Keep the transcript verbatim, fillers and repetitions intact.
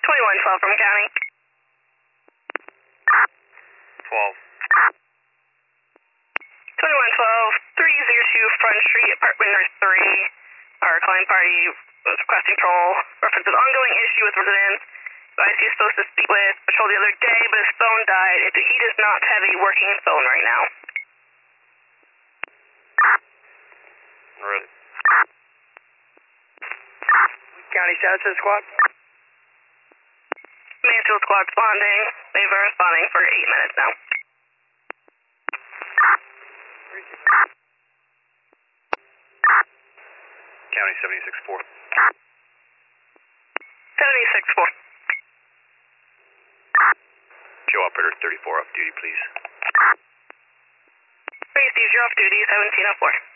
twenty-one twelve from county. twelve. twenty-one twelve, three oh two Front Street, apartment number three. Our client party was requesting patrol. References ongoing issue with residents. I C is supposed to speak with patrol the other day, but his phone died. He does not have a working phone right now. Ready. County Shasta Squad. Mansfield Squad responding. They've been responding for eight minutes now. County seventy-six four. seventy-six four. Show operator thirty-four off duty, please. Please use your off duty, seventeen oh four.